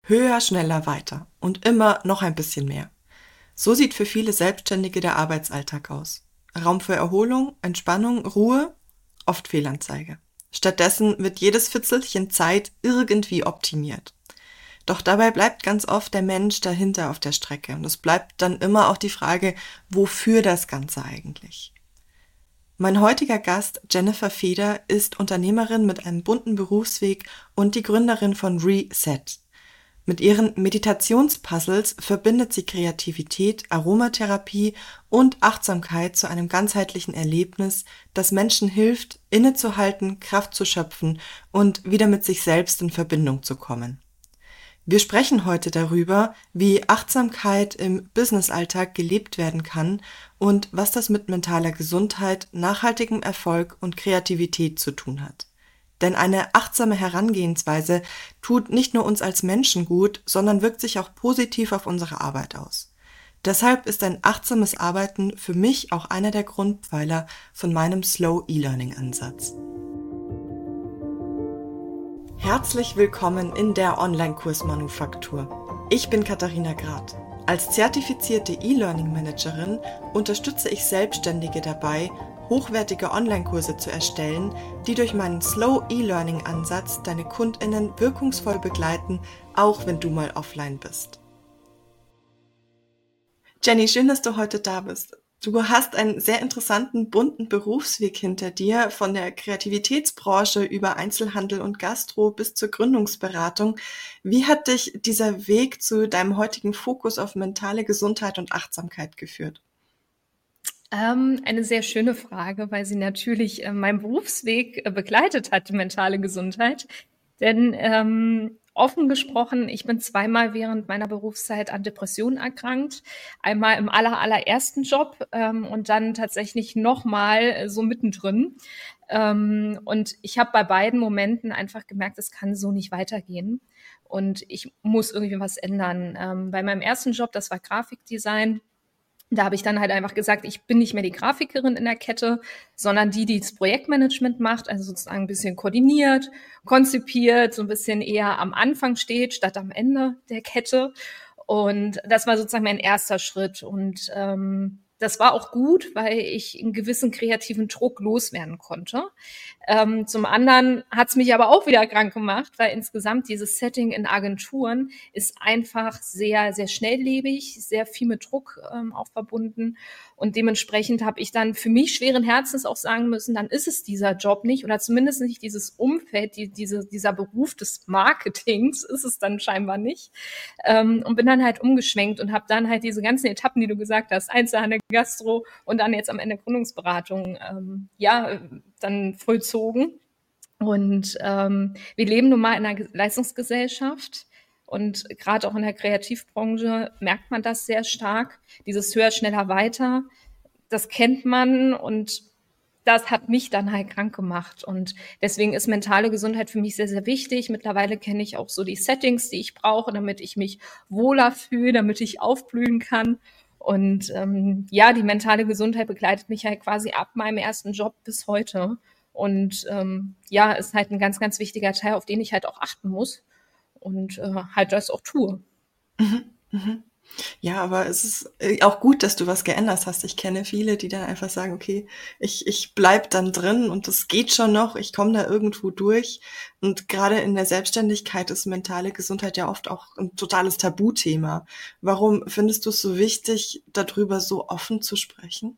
Höher, schneller, weiter und immer noch ein bisschen mehr. So sieht für viele Selbstständige der Arbeitsalltag aus. Raum für Erholung, Entspannung, Ruhe, oft Fehlanzeige. Stattdessen wird jedes Fitzelchen Zeit irgendwie optimiert. Doch dabei bleibt ganz oft der Mensch dahinter auf der Strecke und es bleibt dann immer auch die Frage, wofür das Ganze eigentlich? Mein heutiger Gast, Jennifer Feder, ist Unternehmerin mit einem bunten Berufsweg und die Gründerin von Reset. Mit ihren Meditationspuzzles verbindet sie Kreativität, Aromatherapie und Achtsamkeit zu einem ganzheitlichen Erlebnis, das Menschen hilft, innezuhalten, Kraft zu schöpfen und wieder mit sich selbst in Verbindung zu kommen. Wir sprechen heute darüber, wie Achtsamkeit im Businessalltag gelebt werden kann und was das mit mentaler Gesundheit, nachhaltigem Erfolg und Kreativität zu tun hat. Denn eine achtsame Herangehensweise tut nicht nur uns als Menschen gut, sondern wirkt sich auch positiv auf unsere Arbeit aus. Deshalb ist ein achtsames Arbeiten für mich auch einer der Grundpfeiler von meinem Slow E-Learning-Ansatz. Herzlich willkommen in der Online-Kursmanufaktur. Ich bin Katharina Grad. Als zertifizierte E-Learning-Managerin unterstütze ich Selbstständige dabei, hochwertige Online-Kurse zu erstellen, die durch meinen Slow E-Learning-Ansatz deine KundInnen wirkungsvoll begleiten, auch wenn du mal offline bist. Jenny, schön, dass du heute da bist. Du hast einen sehr interessanten, bunten Berufsweg hinter dir, von der Kreativitätsbranche über Einzelhandel und Gastro bis zur Gründungsberatung. Wie hat dich dieser Weg zu deinem heutigen Fokus auf mentale Gesundheit und Achtsamkeit geführt? Eine sehr schöne Frage, weil sie natürlich meinen Berufsweg begleitet hat, die mentale Gesundheit. Denn offen gesprochen, ich bin zweimal während meiner Berufszeit an Depressionen erkrankt. Einmal im allerersten Job und dann tatsächlich nochmal so mittendrin. Und ich habe bei beiden Momenten einfach gemerkt, es kann so nicht weitergehen. Und ich muss irgendwie was ändern. Bei meinem ersten Job, das war Grafikdesign, da habe ich dann halt einfach gesagt, ich bin nicht mehr die Grafikerin in der Kette, sondern die das Projektmanagement macht, also sozusagen ein bisschen koordiniert, konzipiert, so ein bisschen eher am Anfang steht, statt am Ende der Kette. Und das war sozusagen mein erster Schritt. Und das war auch gut, weil ich einen gewissen kreativen Druck loswerden konnte. Zum anderen hat es mich aber auch wieder krank gemacht, weil insgesamt dieses Setting in Agenturen ist einfach sehr, sehr schnelllebig, sehr viel mit Druck auch verbunden. Und dementsprechend habe ich dann für mich schweren Herzens auch sagen müssen, dann ist es dieser Job nicht oder zumindest nicht dieses Umfeld, dieser Beruf des Marketings ist es dann scheinbar nicht. Und bin dann halt umgeschwenkt und habe dann halt diese ganzen Etappen, die du gesagt hast, Einzelhandel, Gastro und dann jetzt am Ende Gründungsberatung, dann vollzogen. Und wir leben nun mal in einer Leistungsgesellschaft. Und gerade auch in der Kreativbranche merkt man das sehr stark. Dieses höher, schneller, weiter, das kennt man und das hat mich dann halt krank gemacht. Und deswegen ist mentale Gesundheit für mich sehr, sehr wichtig. Mittlerweile kenne ich auch so die Settings, die ich brauche, damit ich mich wohler fühle, damit ich aufblühen kann. Und die mentale Gesundheit begleitet mich halt quasi ab meinem ersten Job bis heute. Und ist halt ein ganz, ganz wichtiger Teil, auf den ich halt auch achten muss und halt das auch tue. Mhm, mhm. Ja, aber es ist auch gut, dass du was geändert hast. Ich kenne viele, die dann einfach sagen, okay, ich bleib dann drin und das geht schon noch, ich komme da irgendwo durch. Und gerade in der Selbstständigkeit ist mentale Gesundheit ja oft auch ein totales Tabuthema. Warum findest du es so wichtig, darüber so offen zu sprechen?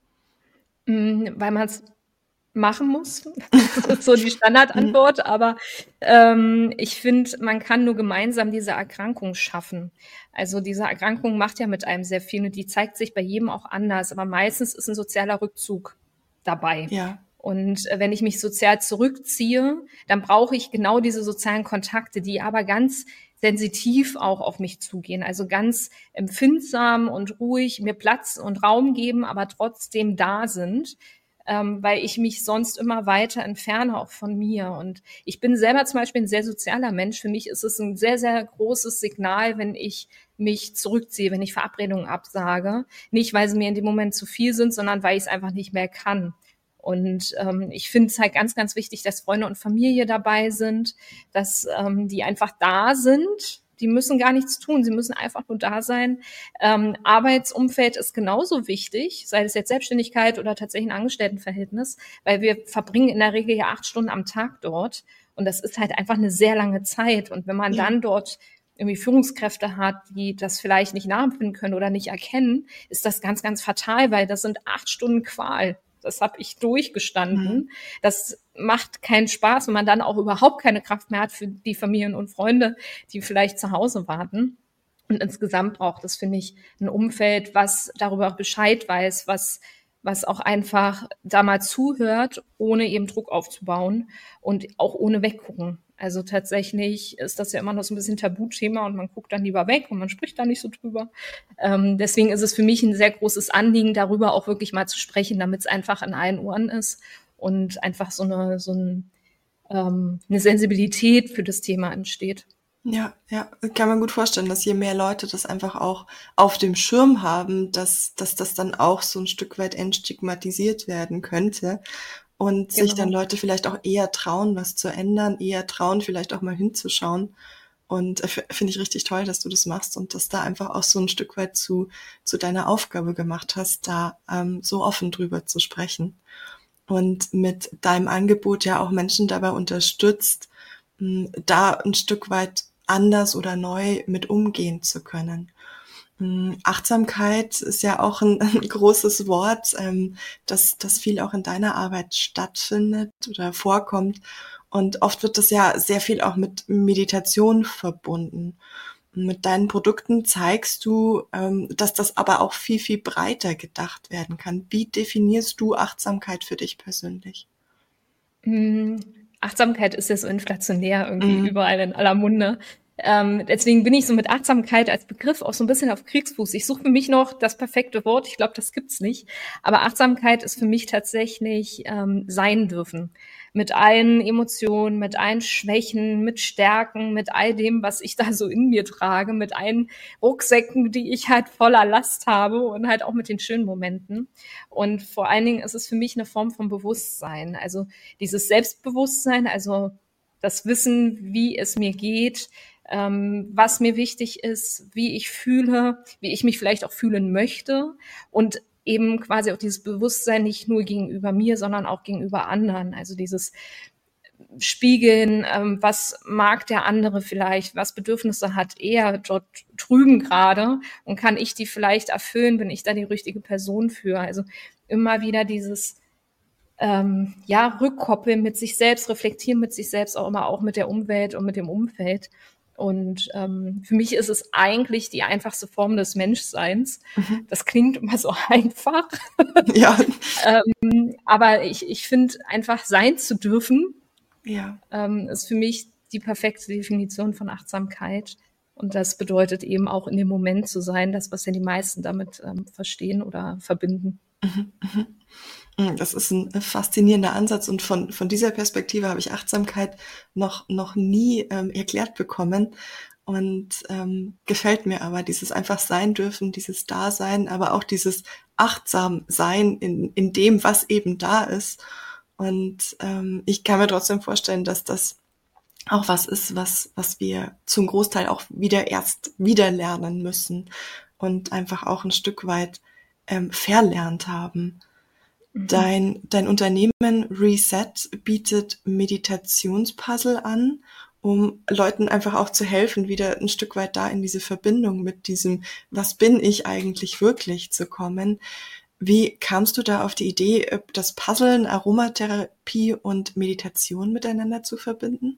Weil man es machen muss. Das ist so die Mhm. Standardantwort, aber ich finde, man kann nur gemeinsam diese Erkrankung schaffen. Also diese Erkrankung macht ja mit einem sehr viel und die zeigt sich bei jedem auch anders, aber meistens ist ein sozialer Rückzug dabei. Ja. Und wenn ich mich sozial zurückziehe, dann brauche ich genau diese sozialen Kontakte, die aber ganz sensitiv auch auf mich zugehen, also ganz empfindsam und ruhig mir Platz und Raum geben, aber trotzdem da sind, weil ich mich sonst immer weiter entferne auch von mir. Und ich bin selber zum Beispiel ein sehr sozialer Mensch. Für mich ist es ein sehr, sehr großes Signal, wenn ich mich zurückziehe, wenn ich Verabredungen absage. Nicht, weil sie mir in dem Moment zu viel sind, sondern weil ich es einfach nicht mehr kann. Und ich finde es halt ganz, ganz wichtig, dass Freunde und Familie dabei sind, dass die einfach da sind Die müssen gar nichts tun, sie müssen einfach nur da sein. Arbeitsumfeld ist genauso wichtig, sei es jetzt Selbstständigkeit oder tatsächlich ein Angestelltenverhältnis, weil wir verbringen in der Regel ja 8 Stunden am Tag dort und das ist halt einfach eine sehr lange Zeit. Und wenn man dann dort irgendwie Führungskräfte hat, die das vielleicht nicht nachempfinden können oder nicht erkennen, ist das ganz, ganz fatal, weil das sind 8 Stunden Qual. Das habe ich durchgestanden. Das macht keinen Spaß, wenn man dann auch überhaupt keine Kraft mehr hat für die Familien und Freunde, die vielleicht zu Hause warten. Und insgesamt braucht es, finde ich, ein Umfeld, was darüber auch Bescheid weiß, was auch einfach da mal zuhört, ohne eben Druck aufzubauen und auch ohne weggucken. Also tatsächlich ist das ja immer noch so ein bisschen Tabuthema und man guckt dann lieber weg und man spricht da nicht so drüber. Deswegen ist es für mich ein sehr großes Anliegen, darüber auch wirklich mal zu sprechen, damit es einfach in allen Ohren ist und einfach eine Sensibilität für das Thema entsteht. Ja, kann man gut vorstellen, dass je mehr Leute das einfach auch auf dem Schirm haben, dass das dann auch so ein Stück weit entstigmatisiert werden könnte und sich dann Leute vielleicht auch eher trauen, was zu ändern, eher trauen, vielleicht auch mal hinzuschauen. Und finde ich richtig toll, dass du das machst und das da einfach auch so ein Stück weit zu deiner Aufgabe gemacht hast, da so offen drüber zu sprechen. Und mit deinem Angebot ja auch Menschen dabei unterstützt, da ein Stück weit anders oder neu mit umgehen zu können. Achtsamkeit ist ja auch ein großes Wort, das viel auch in deiner Arbeit stattfindet oder vorkommt. Und oft wird das ja sehr viel auch mit Meditation verbunden. Mit deinen Produkten zeigst du, dass das aber auch viel, viel breiter gedacht werden kann. Wie definierst du Achtsamkeit für dich persönlich? Achtsamkeit ist ja so inflationär irgendwie überall in aller Munde. Deswegen bin ich so mit Achtsamkeit als Begriff auch so ein bisschen auf Kriegsfuß. Ich suche für mich noch das perfekte Wort. Ich glaube, das gibt's nicht. Aber Achtsamkeit ist für mich tatsächlich sein dürfen. Mit allen Emotionen, mit allen Schwächen, mit Stärken, mit all dem, was ich da so in mir trage, mit allen Rucksäcken, die ich halt voller Last habe und halt auch mit den schönen Momenten. Und vor allen Dingen ist es für mich eine Form von Bewusstsein. Also dieses Selbstbewusstsein, also das Wissen, wie es mir geht, was mir wichtig ist, wie ich fühle, wie ich mich vielleicht auch fühlen möchte und eben quasi auch dieses Bewusstsein nicht nur gegenüber mir, sondern auch gegenüber anderen. Also dieses Spiegeln, was mag der andere vielleicht, was Bedürfnisse hat er dort drüben gerade und kann ich die vielleicht erfüllen, bin ich da die richtige Person für. Also immer wieder dieses rückkoppeln mit sich selbst, reflektieren mit sich selbst, auch immer auch mit der Umwelt und mit dem Umfeld. Und für mich ist es eigentlich die einfachste Form des Menschseins. Das klingt immer so einfach. Ja. Aber ich finde, einfach sein zu dürfen, Ja. ist für mich die perfekte Definition von Achtsamkeit. Und das bedeutet eben auch in dem Moment zu sein, das, was ja die meisten damit verstehen oder verbinden. Das ist ein faszinierender Ansatz und von dieser Perspektive habe ich Achtsamkeit noch nie erklärt bekommen und gefällt mir aber dieses einfach sein dürfen, dieses Dasein, aber auch dieses achtsam sein in dem, was eben da ist. Und ich kann mir trotzdem vorstellen, dass das auch was ist, was wir zum Großteil auch wieder lernen müssen und einfach auch ein Stück weit verlernt haben. Dein Unternehmen Reset bietet Meditationspuzzle an, um Leuten einfach auch zu helfen, wieder ein Stück weit da in diese Verbindung mit diesem, was bin ich eigentlich wirklich zu kommen. Wie kamst du da auf die Idee, das Puzzeln, Aromatherapie und Meditation miteinander zu verbinden?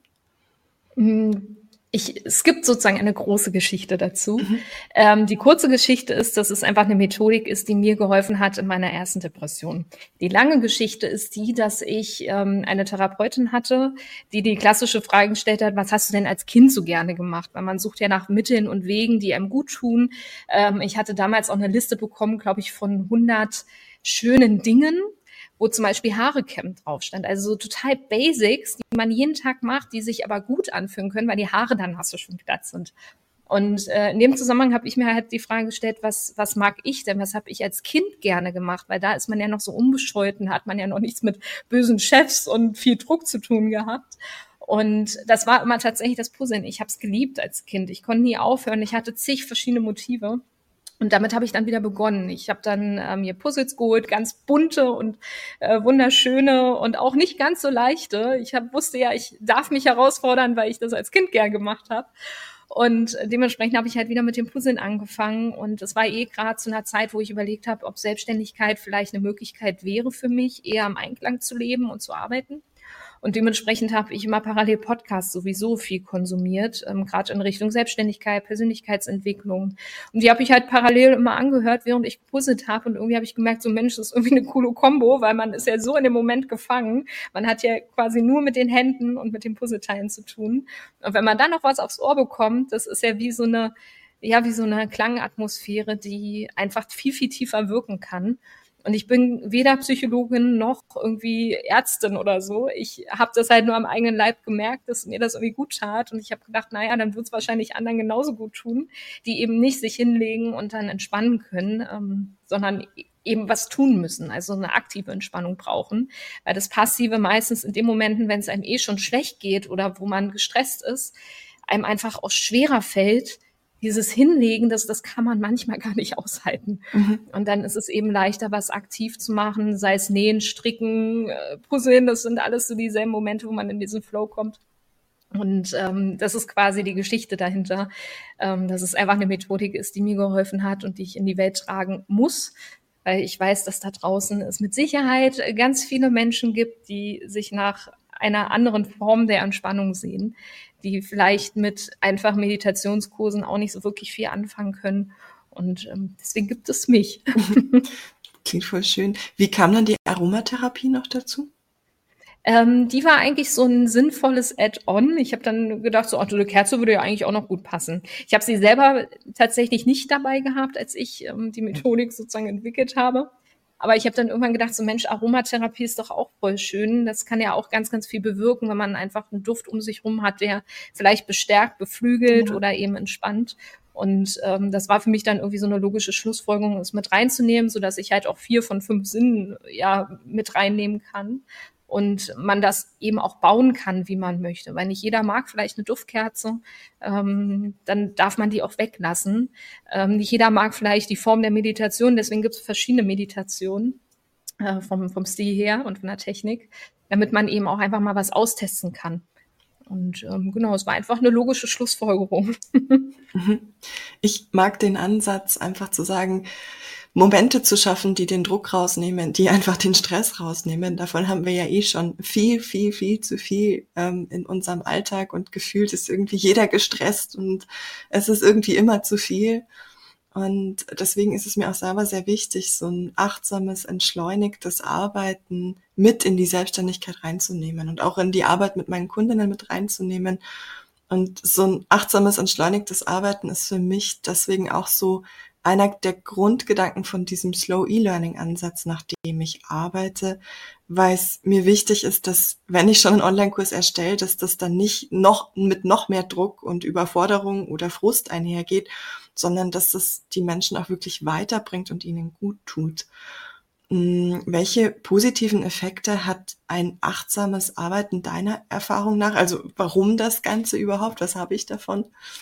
Es gibt sozusagen eine große Geschichte dazu. Die kurze Geschichte ist, dass es einfach eine Methodik ist, die mir geholfen hat in meiner ersten Depression. Die lange Geschichte ist die, dass ich eine Therapeutin hatte, die klassische Frage gestellt hat, was hast du denn als Kind so gerne gemacht? Weil man sucht ja nach Mitteln und Wegen, die einem gut tun. Ich hatte damals auch eine Liste bekommen, glaube ich, von 100 schönen Dingen, wo zum Beispiel Haare kämmen drauf stand. Also so total Basics, die man jeden Tag macht, die sich aber gut anfühlen können, weil die Haare dann hast du schon glatt sind. Und in dem Zusammenhang habe ich mir halt die Frage gestellt, was mag ich denn? Was habe ich als Kind gerne gemacht? Weil da ist man ja noch so unbescheut und hat man ja noch nichts mit bösen Chefs und viel Druck zu tun gehabt. Und das war immer tatsächlich das Puzzeln. Ich habe es geliebt als Kind. Ich konnte nie aufhören. Ich hatte zig verschiedene Motive. Und damit habe ich dann wieder begonnen. Ich habe dann mir Puzzles geholt, ganz bunte und wunderschöne und auch nicht ganz so leichte. Wusste ja, ich darf mich herausfordern, weil ich das als Kind gern gemacht habe. Und dementsprechend habe ich halt wieder mit dem Puzzeln angefangen. Und es war gerade zu einer Zeit, wo ich überlegt habe, ob Selbstständigkeit vielleicht eine Möglichkeit wäre für mich, eher im Einklang zu leben und zu arbeiten. Und dementsprechend habe ich immer parallel Podcasts sowieso viel konsumiert, gerade in Richtung Selbstständigkeit, Persönlichkeitsentwicklung. Und die habe ich halt parallel immer angehört, während ich gepuzzelt habe. Und irgendwie habe ich gemerkt, so Mensch, das ist irgendwie eine coole Kombo, weil man ist ja so in dem Moment gefangen. Man hat ja quasi nur mit den Händen und mit den Puzzleteilen zu tun. Und wenn man dann noch was aufs Ohr bekommt, das ist ja wie so eine Klangatmosphäre, die einfach viel, viel tiefer wirken kann. Und ich bin weder Psychologin noch irgendwie Ärztin oder so. Ich habe das halt nur am eigenen Leib gemerkt, dass mir das irgendwie gut tat. Und ich habe gedacht, naja, dann wird es wahrscheinlich anderen genauso gut tun, die eben nicht sich hinlegen und dann entspannen können, sondern eben was tun müssen, also eine aktive Entspannung brauchen. Weil das Passive meistens in den Momenten, wenn es einem schon schlecht geht oder wo man gestresst ist, einem einfach auch schwerer fällt, dieses Hinlegen, das kann man manchmal gar nicht aushalten. Und dann ist es eben leichter, was aktiv zu machen, sei es Nähen, Stricken, Puzzeln, das sind alles so dieselben Momente, wo man in diesen Flow kommt. Und das ist quasi die Geschichte dahinter, dass es einfach eine Methodik ist, die mir geholfen hat und die ich in die Welt tragen muss, weil ich weiß, dass da draußen es mit Sicherheit ganz viele Menschen gibt, die sich nach einer anderen Form der Entspannung sehen, die vielleicht mit einfachen Meditationskursen auch nicht so wirklich viel anfangen können. Und deswegen gibt es mich. Klingt voll schön. Wie kam dann die Aromatherapie noch dazu? Die war eigentlich so ein sinnvolles Add-on. Ich habe dann gedacht, so eine Kerze würde ja eigentlich auch noch gut passen. Ich habe sie selber tatsächlich nicht dabei gehabt, als ich die Methodik sozusagen entwickelt habe. Aber ich habe dann irgendwann gedacht, so Mensch, Aromatherapie ist doch auch voll schön. Das kann ja auch ganz, ganz viel bewirken, wenn man einfach einen Duft um sich rum hat, der vielleicht bestärkt, beflügelt oder eben entspannt. Und das war für mich dann irgendwie so eine logische Schlussfolgerung, es mit reinzunehmen, sodass ich halt auch 4 von 5 Sinnen mit reinnehmen kann. Und man das eben auch bauen kann, wie man möchte. Weil nicht jeder mag vielleicht eine Duftkerze, dann darf man die auch weglassen. Nicht jeder mag vielleicht die Form der Meditation, deswegen gibt es verschiedene Meditationen vom Stil her und von der Technik, damit man eben auch einfach mal was austesten kann. Und genau, es war einfach eine logische Schlussfolgerung. Ich mag den Ansatz, einfach zu sagen, Momente zu schaffen, die den Druck rausnehmen, die einfach den Stress rausnehmen. Davon haben wir ja schon viel, viel, viel zu viel in unserem Alltag und gefühlt ist irgendwie jeder gestresst und es ist irgendwie immer zu viel. Und deswegen ist es mir auch selber sehr wichtig, so ein achtsames, entschleunigtes Arbeiten mit in die Selbstständigkeit reinzunehmen und auch in die Arbeit mit meinen Kundinnen mit reinzunehmen. Und so ein achtsames, entschleunigtes Arbeiten ist für mich deswegen auch so einer der Grundgedanken von diesem Slow E-Learning-Ansatz, nach dem ich arbeite, weil es mir wichtig ist, dass, wenn ich schon einen Online-Kurs erstelle, dass das dann nicht mit noch mehr Druck und Überforderung oder Frust einhergeht, sondern dass das die Menschen auch wirklich weiterbringt und ihnen gut tut. Welche positiven Effekte hat ein achtsames Arbeiten deiner Erfahrung nach? Also warum das Ganze überhaupt? Was habe ich davon?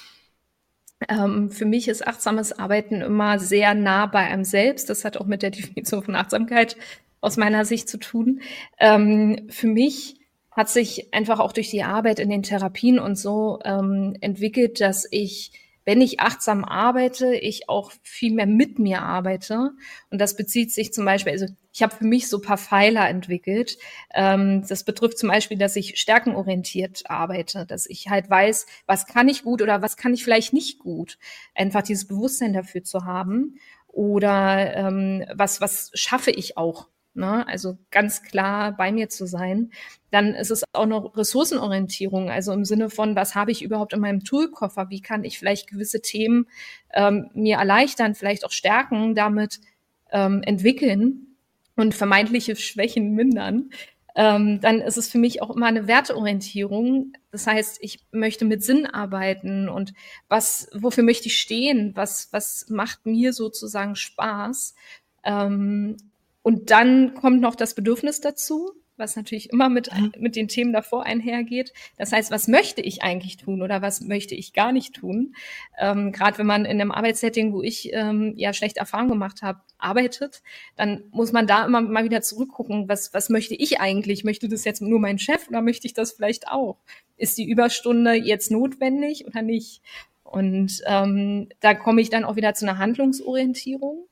Für mich ist achtsames Arbeiten immer sehr nah bei einem selbst. Das hat auch mit der Definition von Achtsamkeit aus meiner Sicht zu tun. Für mich hat sich einfach auch durch die Arbeit in den Therapien und so entwickelt, dass ich, wenn ich achtsam arbeite, ich auch viel mehr mit mir arbeite. Und das bezieht sich zum Beispiel, also ich habe für mich so ein paar Pfeiler entwickelt. Das betrifft zum Beispiel, dass ich stärkenorientiert arbeite, dass ich halt weiß, was kann ich gut oder was kann ich vielleicht nicht gut. Einfach dieses Bewusstsein dafür zu haben. Oder was schaffe ich auch. Ne? Also ganz klar bei mir zu sein. Dann ist es auch noch Ressourcenorientierung, also im Sinne von, was habe ich überhaupt in meinem Toolkoffer? Wie kann ich vielleicht gewisse Themen mir erleichtern, vielleicht auch stärken, damit entwickeln und vermeintliche Schwächen mindern. Dann ist es für mich auch immer eine Werteorientierung. Das heißt, ich möchte mit Sinn arbeiten und wofür möchte ich stehen? Was macht mir sozusagen Spaß? Und dann kommt noch das Bedürfnis dazu. was natürlich immer mit den Themen davor einhergeht. Das heißt, was möchte ich eigentlich tun oder was möchte ich gar nicht tun? Gerade wenn man in einem Arbeitssetting, wo ich ja schlechte Erfahrungen gemacht habe, arbeitet, dann muss man da immer mal wieder zurückgucken, was möchte ich eigentlich? Möchte das jetzt nur mein Chef oder möchte ich das vielleicht auch? Ist die Überstunde jetzt notwendig oder nicht? Und da komme ich dann auch wieder zu einer Handlungsorientierung.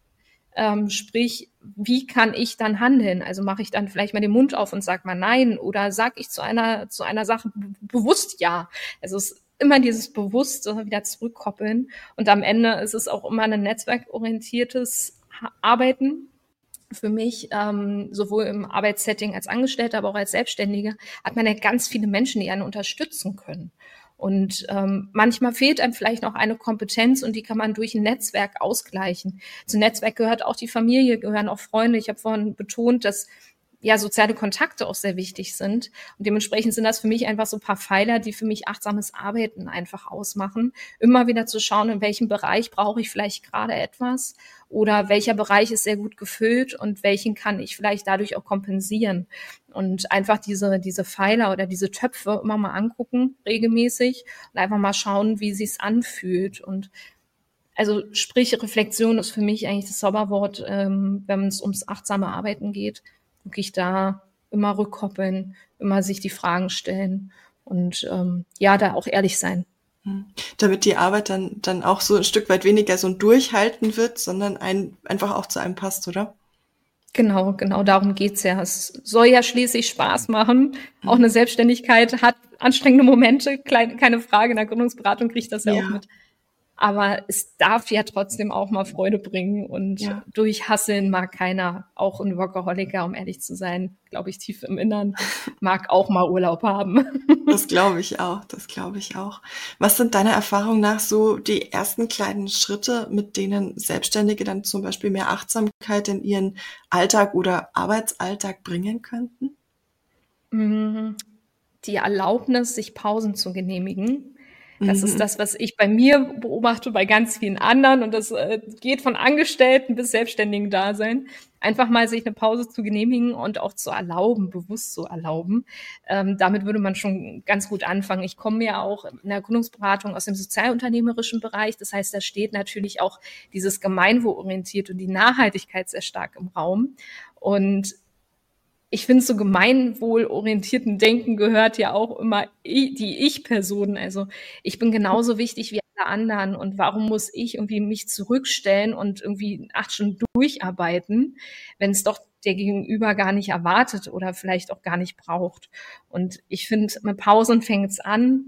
Sprich, wie kann ich dann handeln? Also mache ich dann vielleicht mal den Mund auf und sage mal nein oder sage ich zu einer Sache bewusst ja. Also es ist immer dieses Bewusste wieder zurückkoppeln und am Ende ist es auch immer ein netzwerkorientiertes Arbeiten. Für mich, sowohl im Arbeitssetting als Angestellter, aber auch als Selbstständige, hat man ja ganz viele Menschen, die einen unterstützen können. Und manchmal fehlt einem vielleicht noch eine Kompetenz und die kann man durch ein Netzwerk ausgleichen. Zum Netzwerk gehört auch die Familie, gehören auch Freunde. Ich habe vorhin betont, dass ja soziale Kontakte auch sehr wichtig sind. Und dementsprechend sind das für mich einfach so ein paar Pfeiler, die für mich achtsames Arbeiten einfach ausmachen. Immer wieder zu schauen, in welchem Bereich brauche ich vielleicht gerade etwas oder welcher Bereich ist sehr gut gefüllt und welchen kann ich vielleicht dadurch auch kompensieren. Und einfach diese Pfeiler oder diese Töpfe immer mal angucken, regelmäßig und einfach mal schauen, wie sich's anfühlt. Und also sprich, Reflexion ist für mich eigentlich das Zauberwort, wenn es ums achtsame Arbeiten geht. Wirklich da immer rückkoppeln, immer sich die Fragen stellen und ja, da auch ehrlich sein. Damit die Arbeit dann auch so ein Stück weit weniger so ein Durchhalten wird, sondern einfach auch zu einem passt, oder? Genau, darum geht's ja. Es soll ja schließlich Spaß machen. Auch eine Selbstständigkeit hat anstrengende Momente, keine Frage. In der Gründungsberatung kriege ich das ja auch mit. Aber es darf ja trotzdem auch mal Freude bringen und durchhasseln mag keiner. Auch ein Workaholiker, um ehrlich zu sein, glaube ich, tief im Innern, mag auch mal Urlaub haben. Das glaube ich auch. Was sind deiner Erfahrung nach so die ersten kleinen Schritte, mit denen Selbstständige dann zum Beispiel mehr Achtsamkeit in ihren Alltag oder Arbeitsalltag bringen könnten? Die Erlaubnis, sich Pausen zu genehmigen. Das ist das, was ich bei mir beobachte, bei ganz vielen anderen. Und das geht von Angestellten bis Selbstständigen Dasein. Einfach mal sich eine Pause zu genehmigen und auch zu erlauben, bewusst zu erlauben. Damit würde man schon ganz gut anfangen. Ich komme ja auch in der Gründungsberatung aus dem sozialunternehmerischen Bereich. Das heißt, da steht natürlich auch dieses Gemeinwohlorientiert und die Nachhaltigkeit sehr stark im Raum. Und ich finde, zu gemeinwohlorientierten Denken gehört ja auch immer die Ich-Person. Also ich bin genauso wichtig wie alle anderen. Und warum muss ich irgendwie mich zurückstellen und irgendwie 8 Stunden durcharbeiten, wenn es doch der Gegenüber gar nicht erwartet oder vielleicht auch gar nicht braucht? Und ich finde, mit Pausen fängt es an.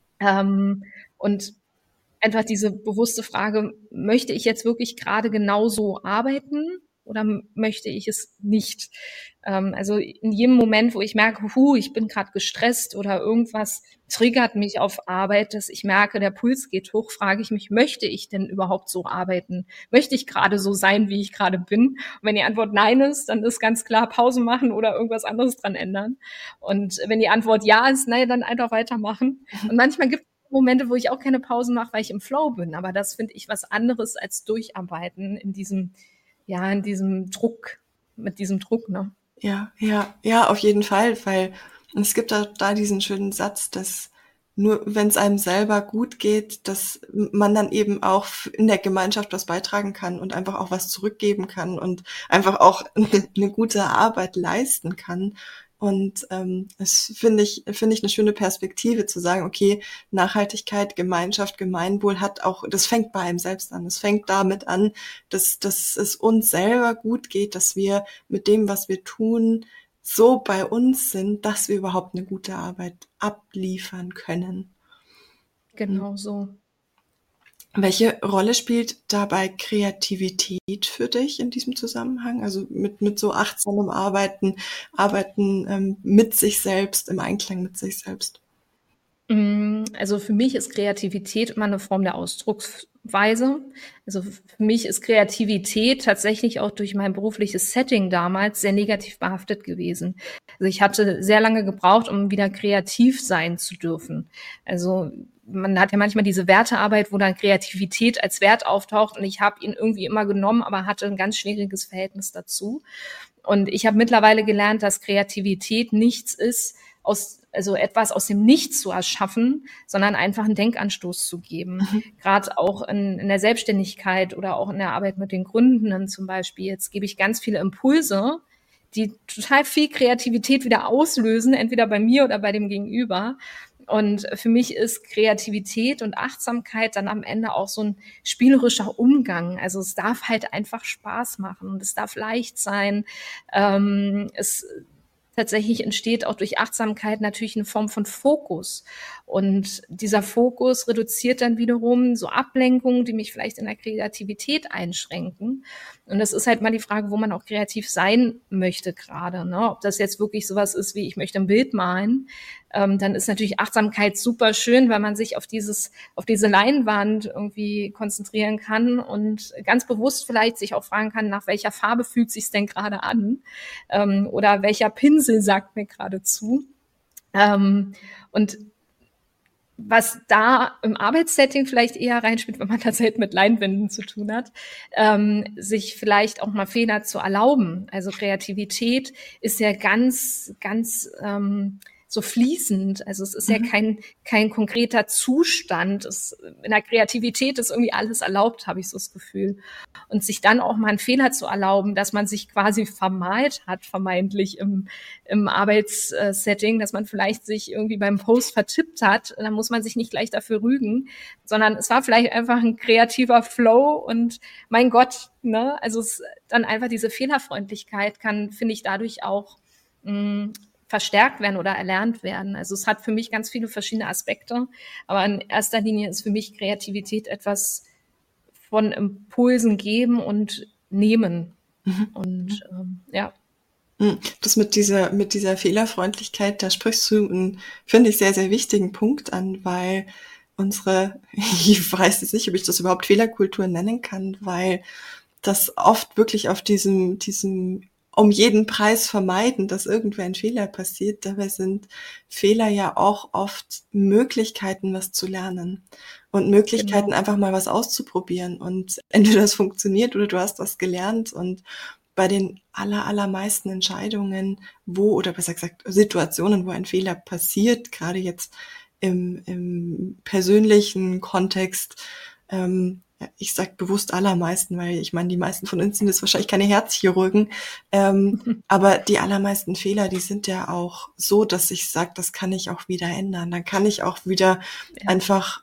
Und einfach diese bewusste Frage, möchte ich jetzt wirklich gerade genauso arbeiten? Oder möchte ich es nicht? Also in jedem Moment, wo ich merke, ich bin gerade gestresst oder irgendwas triggert mich auf Arbeit, dass ich merke, der Puls geht hoch, frage ich mich, möchte ich denn überhaupt so arbeiten? Möchte ich gerade so sein, wie ich gerade bin? Und wenn die Antwort nein ist, dann ist ganz klar Pause machen oder irgendwas anderes dran ändern. Und wenn die Antwort ja ist, naja, dann einfach weitermachen. Und manchmal gibt es Momente, wo ich auch keine Pausen mache, weil ich im Flow bin. Aber das finde ich was anderes als Durcharbeiten in diesem Druck, mit diesem Druck, ne? Ja, auf jeden Fall, weil es gibt auch da diesen schönen Satz, dass nur wenn es einem selber gut geht, dass man dann eben auch in der Gemeinschaft was beitragen kann und einfach auch was zurückgeben kann und einfach auch eine gute Arbeit leisten kann. Und das finde ich eine schöne Perspektive zu sagen, okay, Nachhaltigkeit, Gemeinschaft, Gemeinwohl hat auch, das fängt bei einem selbst an. Es fängt damit an, dass es uns selber gut geht, dass wir mit dem, was wir tun, so bei uns sind, dass wir überhaupt eine gute Arbeit abliefern können. Genau so. Welche Rolle spielt dabei Kreativität für dich in diesem Zusammenhang? Also mit so achtsamem Arbeiten mit sich selbst, im Einklang mit sich selbst. Also für mich ist Kreativität immer eine Form der Ausdrucksweise. Also für mich ist Kreativität tatsächlich auch durch mein berufliches Setting damals sehr negativ behaftet gewesen. Also ich hatte sehr lange gebraucht, um wieder kreativ sein zu dürfen. Also man hat ja manchmal diese Wertearbeit, wo dann Kreativität als Wert auftaucht und ich habe ihn irgendwie immer genommen, aber hatte ein ganz schwieriges Verhältnis dazu. Und ich habe mittlerweile gelernt, dass Kreativität nichts ist, also etwas aus dem Nichts zu erschaffen, sondern einfach einen Denkanstoß zu geben. Gerade auch in der Selbstständigkeit oder auch in der Arbeit mit den Gründenden zum Beispiel. Jetzt gebe ich ganz viele Impulse, die total viel Kreativität wieder auslösen, entweder bei mir oder bei dem Gegenüber. Und für mich ist Kreativität und Achtsamkeit dann am Ende auch so ein spielerischer Umgang. Also es darf halt einfach Spaß machen und es darf leicht sein. Es tatsächlich entsteht auch durch Achtsamkeit natürlich eine Form von Fokus. Und dieser Fokus reduziert dann wiederum so Ablenkungen, die mich vielleicht in der Kreativität einschränken. Und das ist halt mal die Frage, wo man auch kreativ sein möchte gerade. Ne? Ob das jetzt wirklich sowas ist wie, ich möchte ein Bild malen, dann ist natürlich Achtsamkeit super schön, weil man sich auf diese Leinwand irgendwie konzentrieren kann und ganz bewusst vielleicht sich auch fragen kann, nach welcher Farbe fühlt sich's denn gerade an? Oder welcher Pinsel sagt mir gerade zu? Und was da im Arbeitssetting vielleicht eher reinspielt, wenn man das halt mit Leinwänden zu tun hat, sich vielleicht auch mal Fehler zu erlauben. Also Kreativität ist ja ganz so fließend. Also es ist ja kein konkreter Zustand. In der Kreativität ist irgendwie alles erlaubt, habe ich so das Gefühl. Und sich dann auch mal einen Fehler zu erlauben, dass man sich quasi vermalt hat, vermeintlich im Arbeitssetting, dass man vielleicht sich irgendwie beim Post vertippt hat. Dann muss man sich nicht gleich dafür rügen, sondern es war vielleicht einfach ein kreativer Flow und mein Gott, ne? Also dann einfach diese Fehlerfreundlichkeit kann, finde ich, dadurch auch verstärkt werden oder erlernt werden. Also es hat für mich ganz viele verschiedene Aspekte, aber in erster Linie ist für mich Kreativität etwas von Impulsen geben und nehmen. Und ja. Das mit dieser Fehlerfreundlichkeit, da sprichst du einen, finde ich, sehr, sehr wichtigen Punkt an, weil ich weiß jetzt nicht, ob ich das überhaupt Fehlerkultur nennen kann, weil das oft wirklich auf diesem um jeden Preis vermeiden, dass irgendwer ein Fehler passiert. Dabei sind Fehler ja auch oft Möglichkeiten, was zu lernen und Möglichkeiten, einfach mal was auszuprobieren. Und entweder es funktioniert oder du hast was gelernt. Und bei den allermeisten Entscheidungen, oder besser gesagt Situationen, wo ein Fehler passiert, gerade jetzt im persönlichen Kontext, ich sage bewusst allermeisten, weil ich meine, die meisten von uns sind jetzt wahrscheinlich keine Herzchirurgen, aber die allermeisten Fehler, die sind ja auch so, dass ich sage, das kann ich auch wieder ändern. Dann kann ich auch wieder einfach,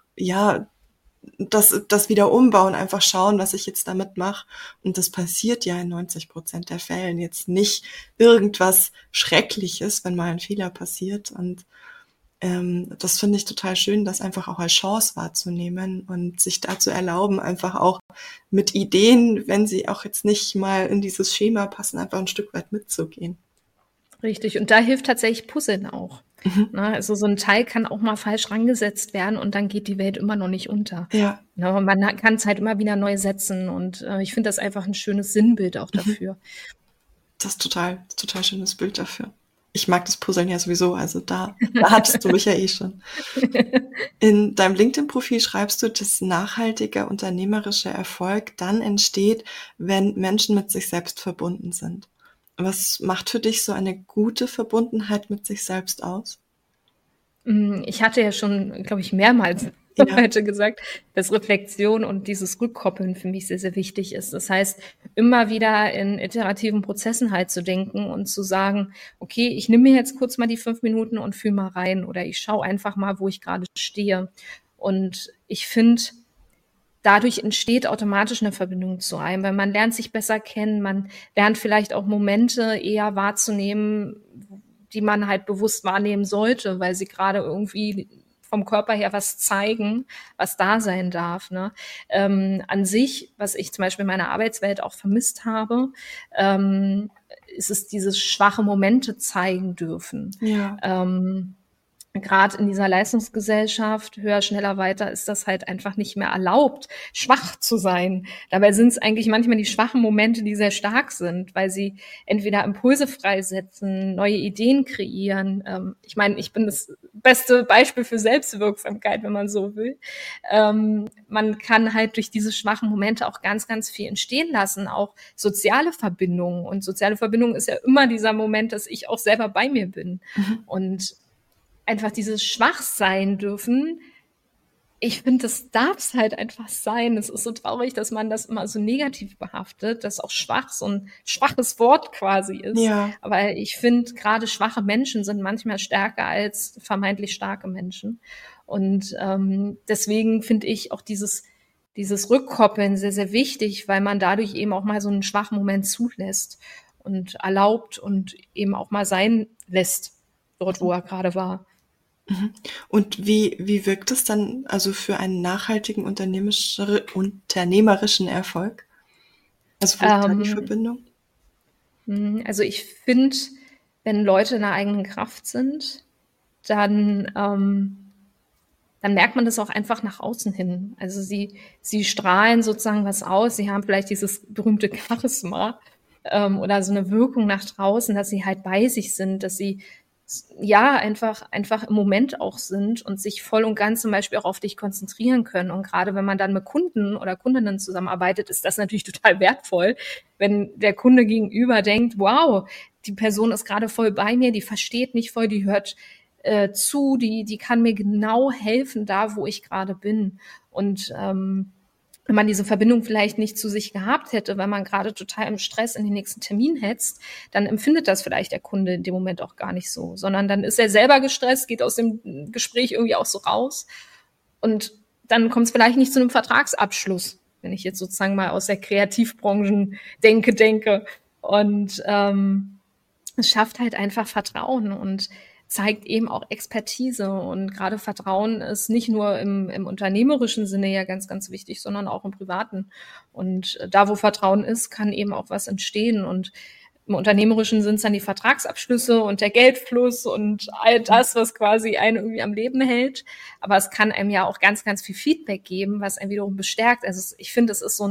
das wieder umbauen, einfach schauen, was ich jetzt damit mache. Und das passiert ja in 90% der Fällen jetzt nicht irgendwas Schreckliches, wenn mal ein Fehler passiert. Und das finde ich total schön, das einfach auch als Chance wahrzunehmen und sich dazu erlauben, einfach auch mit Ideen, wenn sie auch jetzt nicht mal in dieses Schema passen, einfach ein Stück weit mitzugehen. Richtig. Und da hilft tatsächlich Puzzeln auch. Also so ein Teil kann auch mal falsch rangesetzt werden und dann geht die Welt immer noch nicht unter. Ja. Und man kann es halt immer wieder neu setzen und ich finde das einfach ein schönes Sinnbild auch dafür. Das ist total schönes Bild dafür. Ich mag das Puzzeln ja sowieso, also da hattest du mich ja eh schon. In deinem LinkedIn-Profil schreibst du, dass nachhaltiger unternehmerischer Erfolg dann entsteht, wenn Menschen mit sich selbst verbunden sind. Was macht für dich so eine gute Verbundenheit mit sich selbst aus? Ich hatte ja schon, glaube ich, mehrmals heute gesagt, dass Reflexion und dieses Rückkoppeln für mich sehr, sehr wichtig ist. Das heißt, immer wieder in iterativen Prozessen halt zu denken und zu sagen, okay, ich nehme mir jetzt kurz mal die 5 Minuten und fühle mal rein oder ich schaue einfach mal, wo ich gerade stehe. Und ich finde, dadurch entsteht automatisch eine Verbindung zu einem, weil man lernt sich besser kennen, man lernt vielleicht auch Momente eher wahrzunehmen, die man halt bewusst wahrnehmen sollte, weil sie gerade irgendwie vom Körper her was zeigen, was da sein darf. Ne? An sich, was ich zum Beispiel in meiner Arbeitswelt auch vermisst habe, ist es dieses schwache Momente zeigen dürfen. Ja. gerade in dieser Leistungsgesellschaft, höher, schneller, weiter, ist das halt einfach nicht mehr erlaubt, schwach zu sein. Dabei sind es eigentlich manchmal die schwachen Momente, die sehr stark sind, weil sie entweder Impulse freisetzen, neue Ideen kreieren. Ich meine, ich bin das beste Beispiel für Selbstwirksamkeit, wenn man so will. Man kann halt durch diese schwachen Momente auch ganz, ganz viel entstehen lassen, auch soziale Verbindungen. Und soziale Verbindung ist ja immer dieser Moment, dass ich auch selber bei mir bin. Und einfach dieses schwach sein dürfen. Ich finde, das darf es halt einfach sein. Es ist so traurig, dass man das immer so negativ behaftet, dass auch schwach so ein schwaches Wort quasi ist. Ja. Aber ich finde, gerade schwache Menschen sind manchmal stärker als vermeintlich starke Menschen. Und deswegen finde ich auch dieses Rückkoppeln sehr, sehr wichtig, weil man dadurch eben auch mal so einen schwachen Moment zulässt und erlaubt und eben auch mal sein lässt, dort, wo er gerade war. Und wie wirkt es dann also für einen nachhaltigen unternehmerischen Erfolg? Also wo ist da die Verbindung? Also ich finde, wenn Leute in der eigenen Kraft sind, dann merkt man das auch einfach nach außen hin. Also sie strahlen sozusagen was aus. Sie haben vielleicht dieses berühmte Charisma oder so eine Wirkung nach draußen, dass sie halt bei sich sind, dass sie ja einfach im Moment auch sind und sich voll und ganz zum Beispiel auch auf dich konzentrieren können. Und gerade wenn man dann mit Kunden oder Kundinnen zusammenarbeitet, ist das natürlich total wertvoll, wenn der Kunde gegenüber denkt, wow, die Person ist gerade voll bei mir, die versteht mich voll, die hört zu, die kann mir genau helfen, da wo ich gerade bin. Und wenn man diese Verbindung vielleicht nicht zu sich gehabt hätte, weil man gerade total im Stress in den nächsten Termin hetzt, dann empfindet das vielleicht der Kunde in dem Moment auch gar nicht so, sondern dann ist er selber gestresst, geht aus dem Gespräch irgendwie auch so raus und dann kommt es vielleicht nicht zu einem Vertragsabschluss, wenn ich jetzt sozusagen mal aus der Kreativbranchen denke. Und es schafft halt einfach Vertrauen und zeigt eben auch Expertise. Und gerade Vertrauen ist nicht nur im unternehmerischen Sinne ja ganz, ganz wichtig, sondern auch im privaten. Und da, wo Vertrauen ist, kann eben auch was entstehen. Und im Unternehmerischen sind es dann die Vertragsabschlüsse und der Geldfluss und all das, was quasi einen irgendwie am Leben hält. Aber es kann einem ja auch ganz, ganz viel Feedback geben, was einen wiederum bestärkt. Also ich finde, es ist so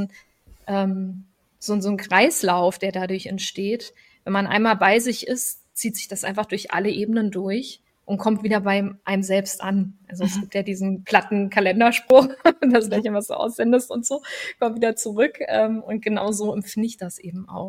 ein Kreislauf, der dadurch entsteht. Wenn man einmal bei sich ist, zieht sich das einfach durch alle Ebenen durch und kommt wieder bei einem selbst an. Also es gibt ja diesen platten Kalenderspruch, das gleiche, was du aussendest und so, kommt wieder zurück. Und genau so empfinde ich das eben auch.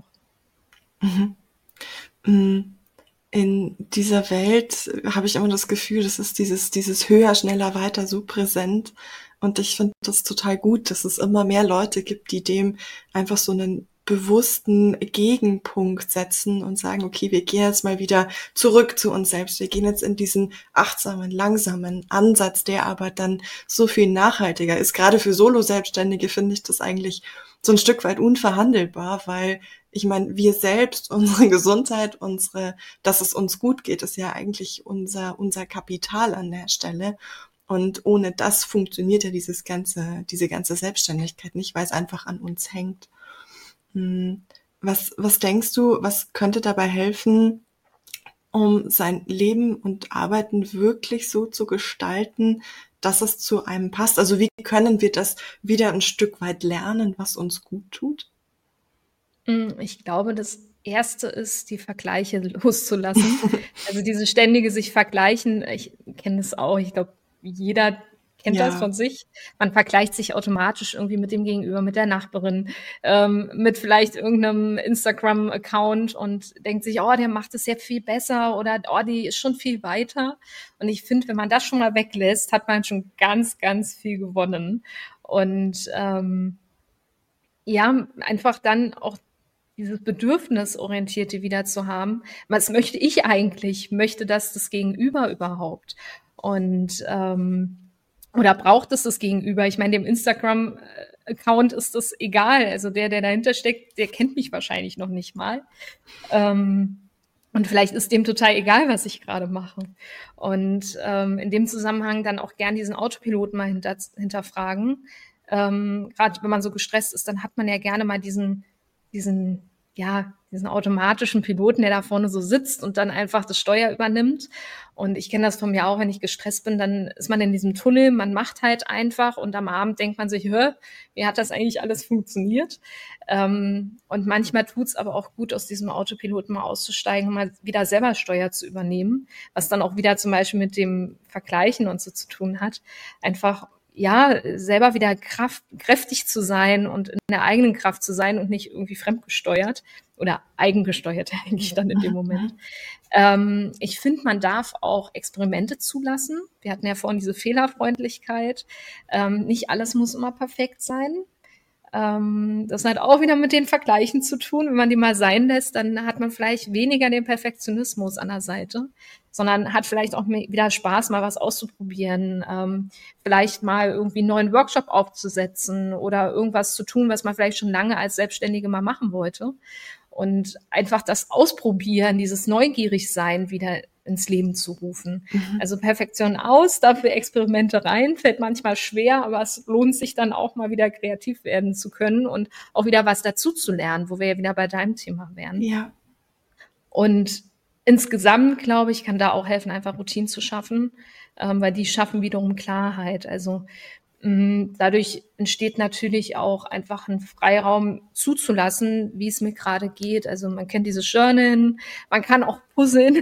In dieser Welt habe ich immer das Gefühl, das ist dieses höher, schneller, weiter so präsent. Und ich finde das total gut, dass es immer mehr Leute gibt, die dem einfach so einen bewussten Gegenpunkt setzen und sagen, okay, wir gehen jetzt mal wieder zurück zu uns selbst. Wir gehen jetzt in diesen achtsamen, langsamen Ansatz, der aber dann so viel nachhaltiger ist. Gerade für Solo-Selbstständige finde ich das eigentlich so ein Stück weit unverhandelbar, weil ich meine, wir selbst, unsere Gesundheit, dass es uns gut geht, ist ja eigentlich unser Kapital an der Stelle. Und ohne das funktioniert ja diese ganze Selbstständigkeit nicht, weil es einfach an uns hängt. Was denkst du, was könnte dabei helfen, um sein Leben und Arbeiten wirklich so zu gestalten, dass es zu einem passt? Also wie können wir das wieder ein Stück weit lernen, was uns gut tut? Ich glaube, das Erste ist, die Vergleiche loszulassen. Also diese ständige sich vergleichen, ich kenne das auch, ich glaube, jeder kennt das Ja. von sich. Man vergleicht sich automatisch irgendwie mit dem Gegenüber, mit der Nachbarin, mit vielleicht irgendeinem Instagram-Account und denkt sich, oh, der macht es ja viel besser oder oh, die ist schon viel weiter. Und ich finde, wenn man das schon mal weglässt, hat man schon ganz, ganz viel gewonnen. Und ja, einfach dann auch dieses Bedürfnisorientierte wieder zu haben. Was möchte ich eigentlich? Möchte das Gegenüber überhaupt? Und oder braucht es das Gegenüber? Ich meine, dem Instagram-Account ist das egal. Also der dahinter steckt, der kennt mich wahrscheinlich noch nicht mal. Und vielleicht ist dem total egal, was ich gerade mache. Und in dem Zusammenhang dann auch gern diesen Autopiloten mal hinterfragen. Gerade wenn man so gestresst ist, dann hat man ja gerne mal diesen diesen automatischen Piloten, der da vorne so sitzt und dann einfach das Steuer übernimmt. Und ich kenne das von mir auch, wenn ich gestresst bin, dann ist man in diesem Tunnel, man macht halt einfach und am Abend denkt man sich, wie hat das eigentlich alles funktioniert? Und manchmal tut's aber auch gut, aus diesem Autopiloten mal auszusteigen und mal wieder selber Steuer zu übernehmen, was dann auch wieder zum Beispiel mit dem Vergleichen und so zu tun hat. Einfach selber wieder kräftig zu sein und in der eigenen Kraft zu sein und nicht irgendwie fremdgesteuert oder eigengesteuert eigentlich dann in dem Moment. Ich finde, man darf auch Experimente zulassen. Wir hatten ja vorhin diese Fehlerfreundlichkeit. Nicht alles muss immer perfekt sein. Das hat auch wieder mit den Vergleichen zu tun. Wenn man die mal sein lässt, dann hat man vielleicht weniger den Perfektionismus an der Seite, sondern hat vielleicht auch wieder Spaß, mal was auszuprobieren, vielleicht mal irgendwie einen neuen Workshop aufzusetzen oder irgendwas zu tun, was man vielleicht schon lange als Selbstständige mal machen wollte. Und einfach das Ausprobieren, dieses Neugierigsein wieder ins Leben zu rufen. Also Perfektion aus, dafür Experimente rein, fällt manchmal schwer, aber es lohnt sich dann auch mal wieder kreativ werden zu können und auch wieder was dazu zu lernen, wo wir ja wieder bei deinem Thema wären. Ja. Und insgesamt, glaube ich, kann da auch helfen, einfach Routinen zu schaffen, weil die schaffen wiederum Klarheit. Also dadurch entsteht natürlich auch einfach ein Freiraum zuzulassen, wie es mir gerade geht. Also man kennt dieses Journalen, man kann auch puzzeln,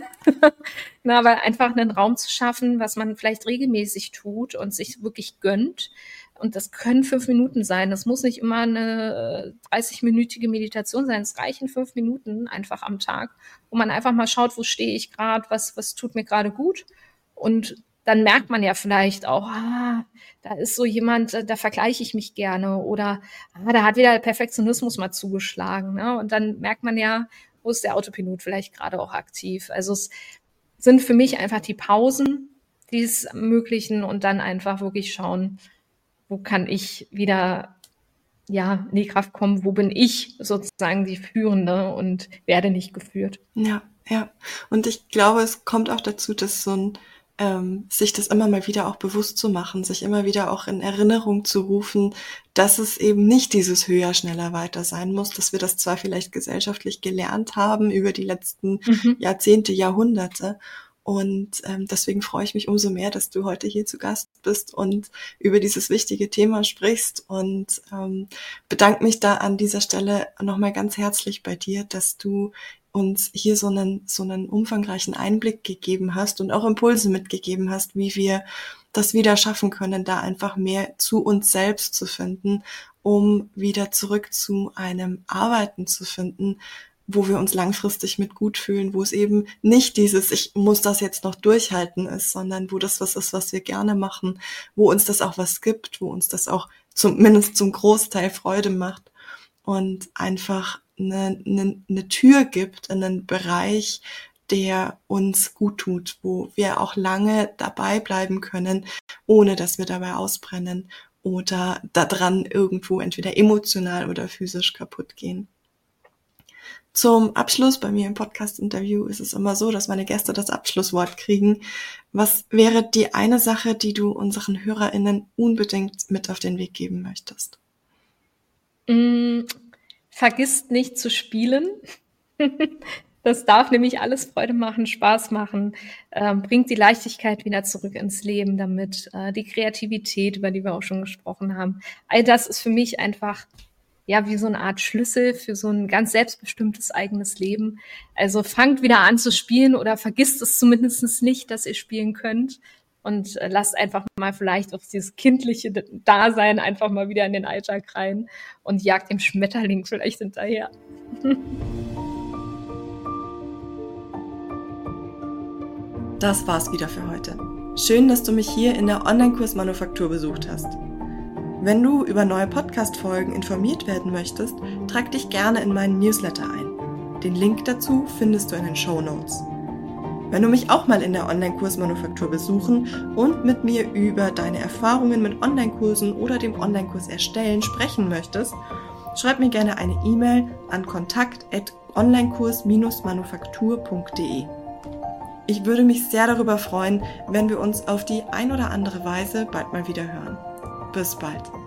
aber einfach einen Raum zu schaffen, was man vielleicht regelmäßig tut und sich wirklich gönnt. Und das können 5 Minuten sein. Das muss nicht immer eine 30-minütige Meditation sein. Es reichen 5 Minuten einfach am Tag, wo man einfach mal schaut, wo stehe ich gerade, was tut mir gerade gut. Und dann merkt man ja vielleicht auch, da ist so jemand, da vergleiche ich mich gerne oder da hat wieder der Perfektionismus mal zugeschlagen. Ne? Und dann merkt man ja, wo ist der Autopilot vielleicht gerade auch aktiv. Also es sind für mich einfach die Pausen, die es ermöglichen und dann einfach wirklich schauen, wo kann ich wieder in die Kraft kommen, wo bin ich sozusagen die Führende und werde nicht geführt. Ja. Und ich glaube, es kommt auch dazu, dass sich das immer mal wieder auch bewusst zu machen, sich immer wieder auch in Erinnerung zu rufen, dass es eben nicht dieses höher, schneller, weiter sein muss, dass wir das zwar vielleicht gesellschaftlich gelernt haben über die letzten Jahrzehnte, Jahrhunderte. Und deswegen freue ich mich umso mehr, dass du heute hier zu Gast bist und über dieses wichtige Thema sprichst und bedanke mich da an dieser Stelle nochmal ganz herzlich bei dir, dass du uns hier so einen umfangreichen Einblick gegeben hast und auch Impulse mitgegeben hast, wie wir das wieder schaffen können, da einfach mehr zu uns selbst zu finden, um wieder zurück zu einem Arbeiten zu finden, wo wir uns langfristig mit gut fühlen, wo es eben nicht dieses, ich muss das jetzt noch durchhalten ist, sondern wo das was ist, was wir gerne machen, wo uns das auch was gibt, wo uns das auch zumindest zum Großteil Freude macht und einfach eine Tür gibt in einen Bereich, der uns gut tut, wo wir auch lange dabei bleiben können, ohne dass wir dabei ausbrennen oder daran irgendwo entweder emotional oder physisch kaputt gehen. Zum Abschluss bei mir im Podcast-Interview ist es immer so, dass meine Gäste das Abschlusswort kriegen. Was wäre die eine Sache, die du unseren HörerInnen unbedingt mit auf den Weg geben möchtest? Vergisst nicht zu spielen. Das darf nämlich alles Freude machen, Spaß machen, bringt die Leichtigkeit wieder zurück ins Leben damit, die Kreativität, über die wir auch schon gesprochen haben. All das ist für mich einfach wie so eine Art Schlüssel für so ein ganz selbstbestimmtes eigenes Leben. Also fangt wieder an zu spielen oder vergisst es zumindest nicht, dass ihr spielen könnt. Und lasst einfach mal vielleicht auf dieses kindliche Dasein einfach mal wieder in den Alltag rein und jagt dem Schmetterling vielleicht hinterher. Das war's wieder für heute. Schön, dass du mich hier in der Online-Kurs Manufaktur besucht hast. Wenn du über neue Podcast-Folgen informiert werden möchtest, trag dich gerne in meinen Newsletter ein. Den Link dazu findest du in den Shownotes. Wenn du mich auch mal in der Online-Kurs Manufaktur besuchen und mit mir über deine Erfahrungen mit Online-Kursen oder dem Online-Kurs erstellen sprechen möchtest, schreib mir gerne eine E-Mail an kontakt@onlinekurs-manufaktur.de. Ich würde mich sehr darüber freuen, wenn wir uns auf die ein oder andere Weise bald mal wieder hören. Bis bald.